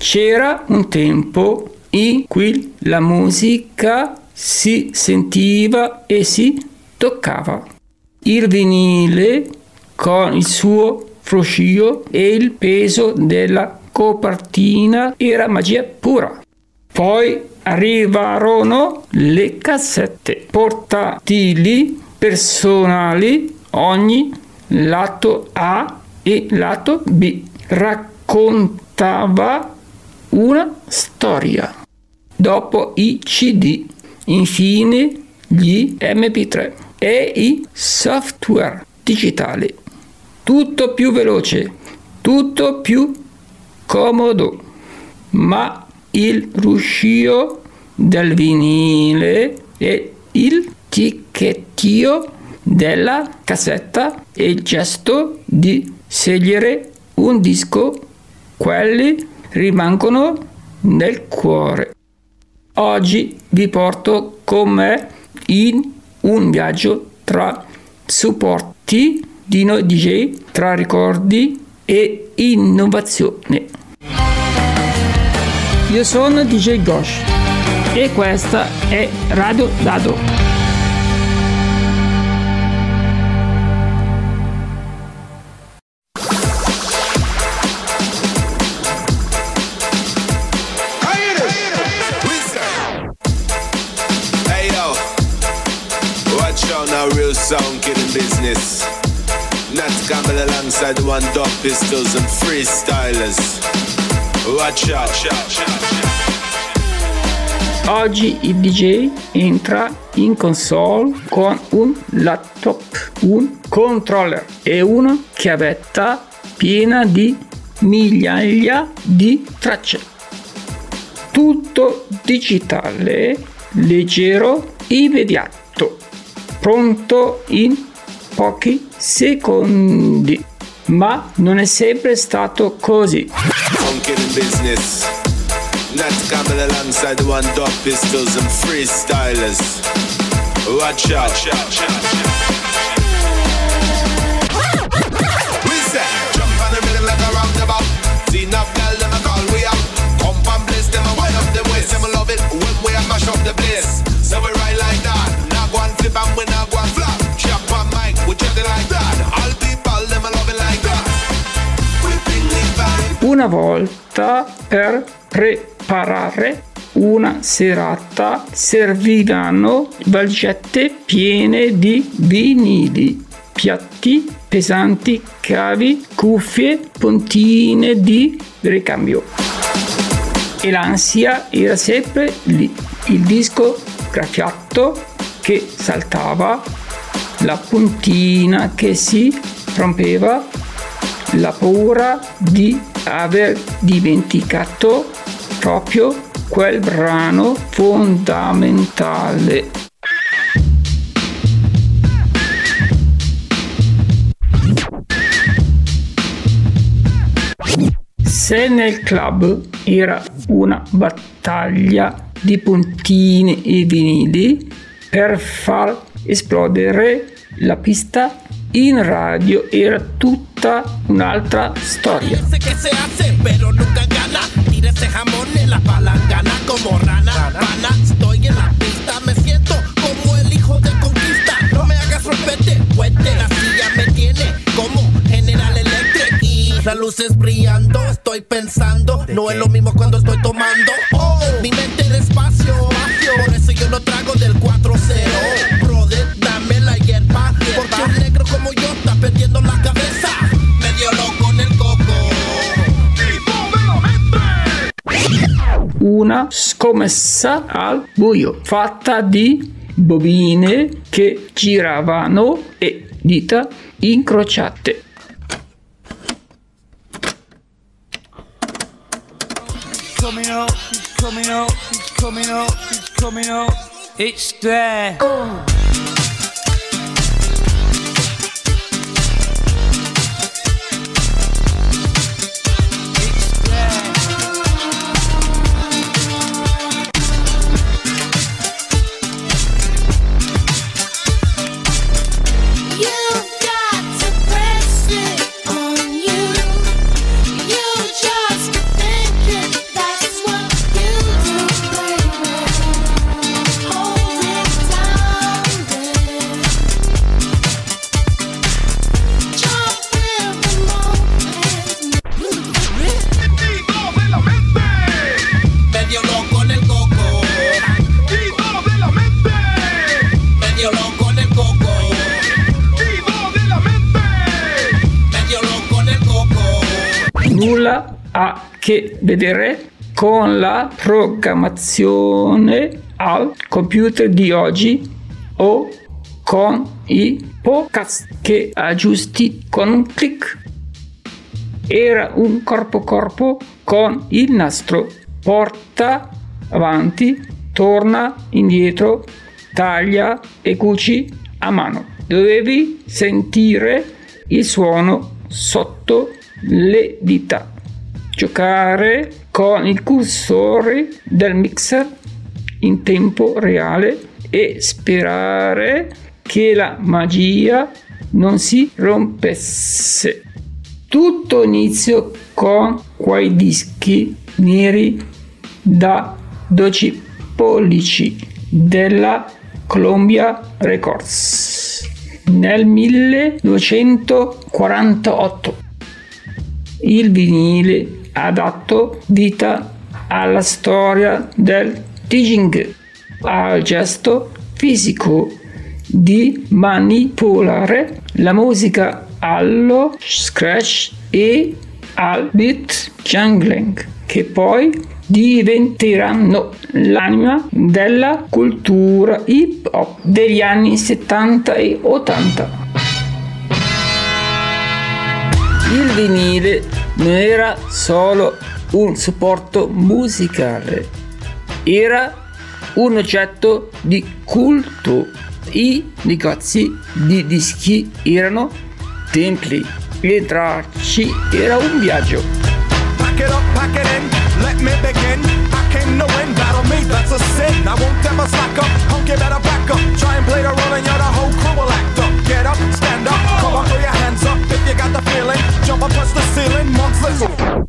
C'era un tempo in cui la musica si sentiva e si toccava. Il vinile, con il suo fruscio e il peso della copertina, era magia pura. Poi arrivarono le cassette portatili personali, ogni lato A e lato B raccontava una storia. Dopo i CD, infine gli MP3 e i software digitali. Tutto più veloce, tutto più comodo, ma il ruscio del vinile e il ticchettio della cassetta e il gesto di scegliere un disco, quelli rimangono nel cuore. Oggi vi porto con me in un viaggio tra supporti di noi DJ, tra ricordi e innovazione. Io sono DJ Gosh e questa è Radio Dado. Real sound killing business. Not coming alongside the one dog pistols and freestylers. Watch out. Oggi il DJ entra in console con un laptop, un controller e una chiavetta piena di migliaia di tracce. Tutto digitale, leggero, immediato, pronto in pochi secondi. Ma non è sempre stato così. Business. Not coming alongside the one dog pistols and freestylers. Watch out. Listen, jump on the rhythm like a roundabout. See enough girl, them a call we out. Pump and bliss, them a wind up the waist. Them a love it when we a mash up the place. So we ride like that. Now go and flip and we now go and flop. Chop on mic, we just like that. All people, them a love it like that. We bring the vibe. Una volta per preparare una serata servivano valigette piene di vinili, piatti pesanti, cavi, cuffie, puntine di ricambio. E l'ansia era sempre lì. Il disco graffiato che saltava, la puntina che si rompeva, la paura di aver dimenticato proprio quel brano fondamentale. Se nel club era una battaglia di puntini e vinili per far esplodere la pista, in radio era tutta un'altra storia. Las luces brillando, estoy pensando, no es lo mismo cuando estoy tomando. Oh, mi mente despacio, por eso yo no trago del 4-0. Brother, dame la hierba, porque un negro como yo está perdiendo la cabeza. Medio loco en el coco. Una scommessa al buio, fatta di bobine che giravano e dita incrociate. Coming up, it's there. nulla a che vedere con la programmazione al computer di oggi o con i podcast che aggiusti con un click. Era un corpo con il nastro, porta avanti, torna indietro, taglia e cuci a mano. Dovevi sentire il suono sotto le dita, giocare con il cursore del mixer in tempo reale e sperare che la magia non si rompesse. Tutto inizia con quei dischi neri da 12 pollici della Columbia Records nel 1948. Il vinile ha dato vita alla storia del digging, al gesto fisico di manipolare la musica, allo scratch e al beat jangling, che poi diventeranno l'anima della cultura hip hop degli anni 70 e 80. Il vinile non era solo un supporto musicale, era un oggetto di culto. I negozi di dischi erano templi, entrarci era un viaggio. Pack it up, pack it in, let me begin. I came to win, battle me, that's a sin. I won't ever slack up, punk, you better back up. Try and play the role and you're the whole crew will act up. Get up, stand up, come on, throw your hands up. If you got the feeling, jump up, touch the ceiling, monks, let's go.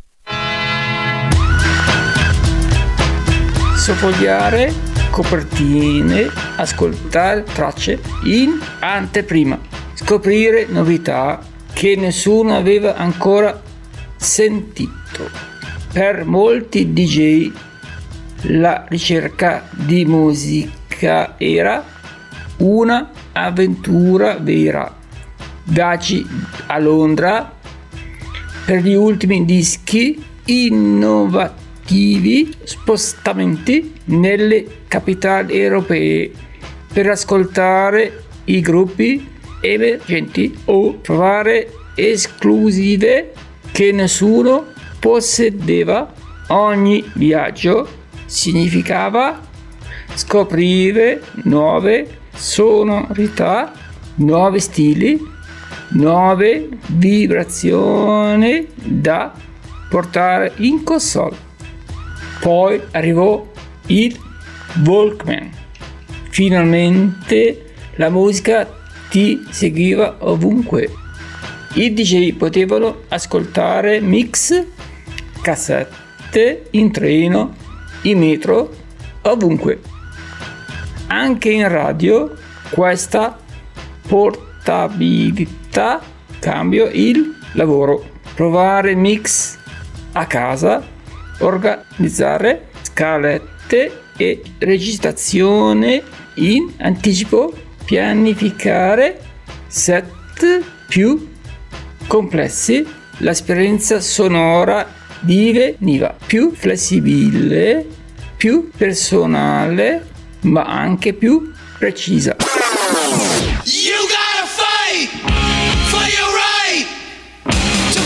Sfogliare copertine, ascoltare tracce in anteprima, scoprire novità che nessuno aveva ancora sentito. Per molti DJ la ricerca di musica era una avventura vera. Viaggi a Londra per gli ultimi dischi innovativi, spostamenti nelle capitali europee per ascoltare i gruppi emergenti o trovare esclusive che nessuno possedeva. Ogni viaggio significava scoprire nuove sonorità, nuovi stili, nuove vibrazioni da portare in console. Poi arrivò il Walkman. Finalmente la musica ti seguiva ovunque. I DJ potevano ascoltare mix, cassette, in treno, in metro, ovunque. Anche in radio questa portabilità cambiò il lavoro. Provare mix a casa, organizzare scalette e registrazione in anticipo, pianificare set più complessi. L'esperienza sonora diveniva più flessibile, più personale, ma anche più precisa. You gotta fight for your right to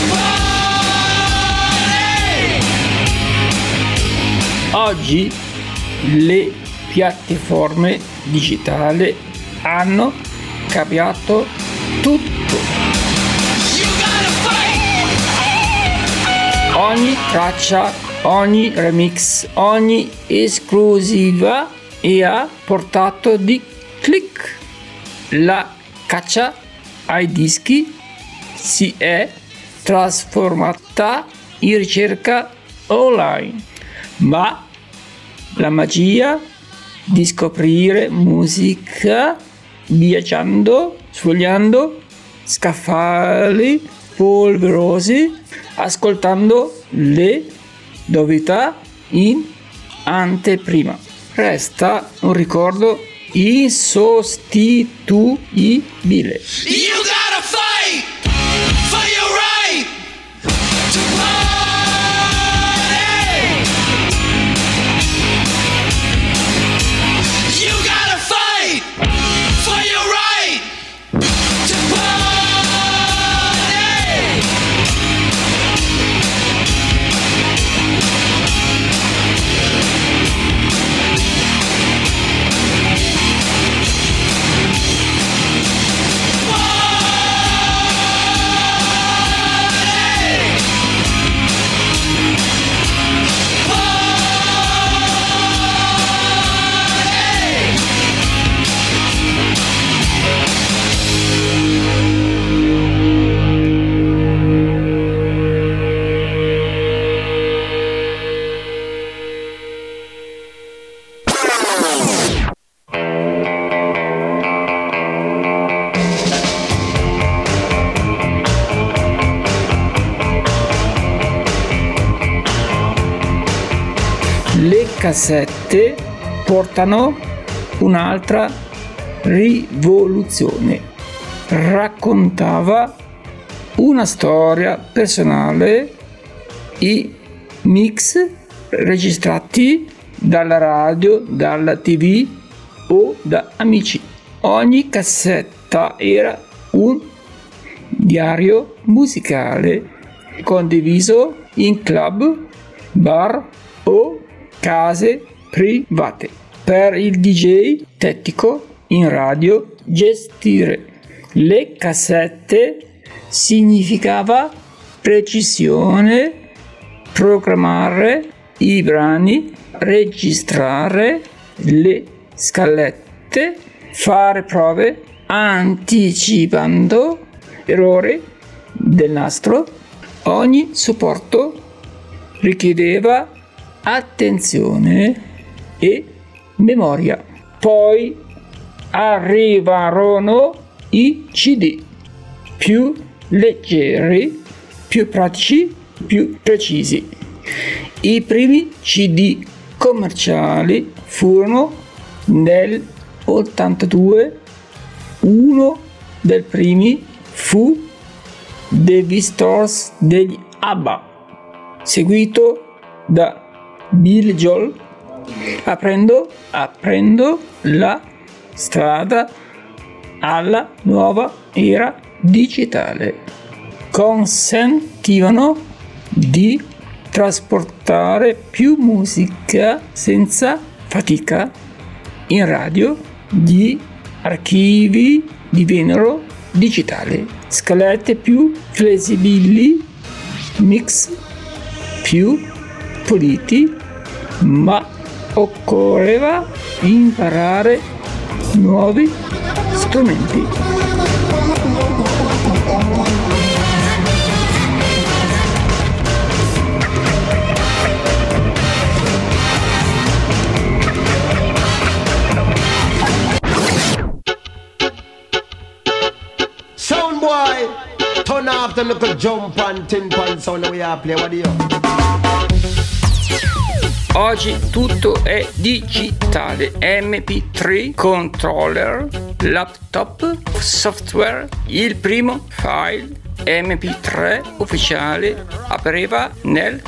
party. Oggi le piattaforme digitali hanno cambiato tutto. You gotta fight. Ogni traccia, ogni remix, ogni esclusiva è a portata di click. La caccia ai dischi si è trasformata in ricerca online, ma la magia di scoprire musica viaggiando, sfogliando scaffali polverosi, ascoltando le novità in anteprima, resta un ricordo insostituibile. You gotta fight for your right to party. cassette portano un'altra rivoluzione. Raccontava una storia personale, i mix registrati dalla radio, dalla TV o da amici. Ogni cassetta era un diario musicale condiviso in club, bar o case private. Per il DJ tecnico in radio, gestire le cassette significava precisione, programmare i brani, registrare le scalette, fare prove anticipando errori del nastro. Ogni supporto richiedeva attenzione e memoria. Poi arrivarono i CD, più leggeri, più pratici, più precisi. I primi CD commerciali furono nel 82. Uno dei primi fu The Visitors degli ABBA, seguito da Billy Joel, aprendo la strada alla nuova era digitale. Consentivano di trasportare più musica senza fatica. In radio gli archivi divennero digitali, scalette più flessibili, mix più puliti, ma occorreva imparare nuovi strumenti. Sound boy, turn off the little jump and tin pan sound we are play. What do you? Oggi tutto è digitale, MP3, controller, laptop, software. Il primo file MP3 ufficiale appariva nel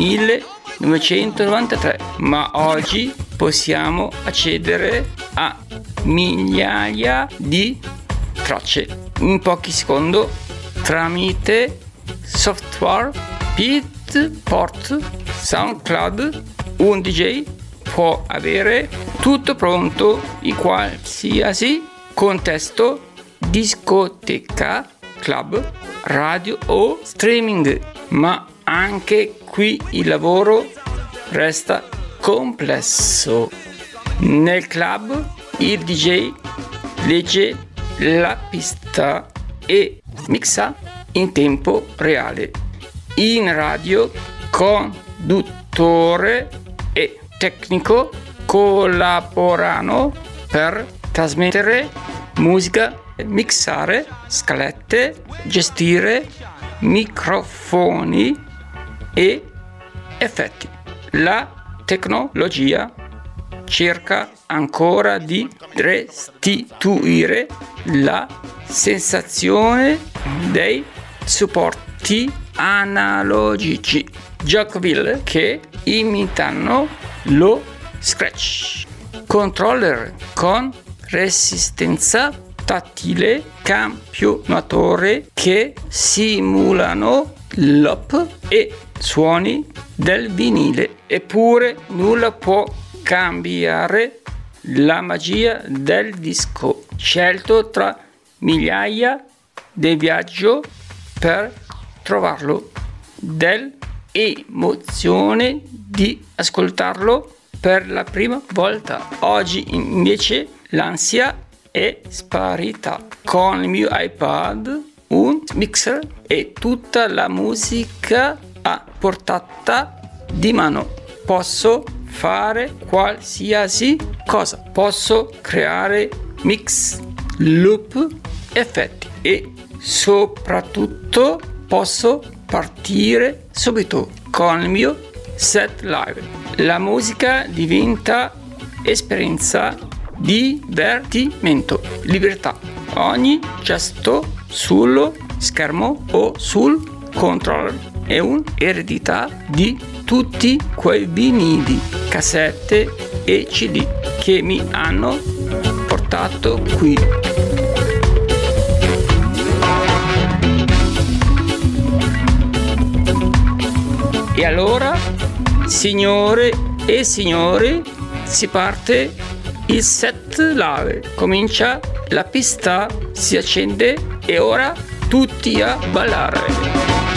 1993, ma oggi possiamo accedere a migliaia di tracce in pochi secondi tramite software, Beatport, SoundCloud. Un DJ può avere tutto pronto in qualsiasi contesto, discoteca, club, radio o streaming, ma anche qui il lavoro resta complesso. Nel club il DJ legge la pista e mixa in tempo reale. In radio conduttore e tecnico collaborano per trasmettere musica, mixare scalette, gestire microfoni e effetti. La tecnologia cerca ancora di restituire la sensazione dei supporti analogici Jockwell che imitano lo scratch, controller con resistenza tattile, campionatore che simulano l'op e suoni del vinile. Eppure nulla può cambiare la magia del disco, scelto tra migliaia di viaggio per trovarlo, dell'emozione di ascoltarlo per la prima volta. Oggi invece l'ansia è sparita. Con il mio iPad, un mixer e tutta la musica a portata di mano. Posso fare qualsiasi cosa. Posso creare mix, loop, effetti e soprattutto posso partire subito con il mio set live. La musica diventa esperienza, divertimento, libertà. Ogni gesto sullo schermo o sul controller è un'eredità di tutti quei vinili, cassette e CD che mi hanno portato qui. E allora, signore e signori, si parte il set live. Comincia la pista, si accende e ora tutti a ballare.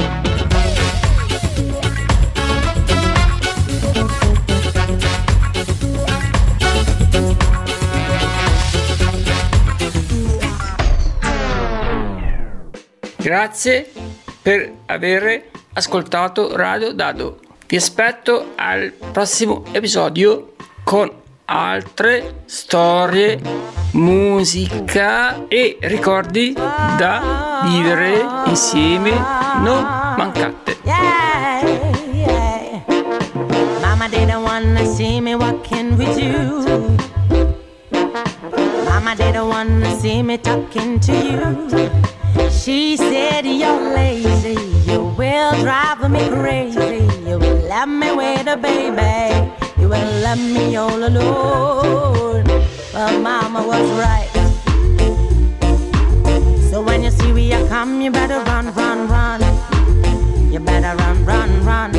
Grazie per aver ascoltato Radio Dado. Vi aspetto al prossimo episodio con altre storie, musica e ricordi da vivere insieme. Non mancate. Yeah, yeah. Mama didn't wanna see me walking with you. Mama didn't wanna see me talking to you. She said you're lazy, you will drive me crazy. You will let me with a baby, you will let me all alone. But Mama was right. So when you see we are come, you better run, run, run. You better run, run, run.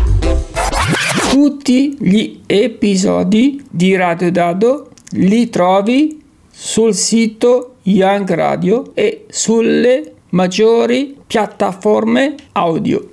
Tutti gli episodi di Radio Dado li trovi sul sito Young Radio e sulle maggiori piattaforme audio.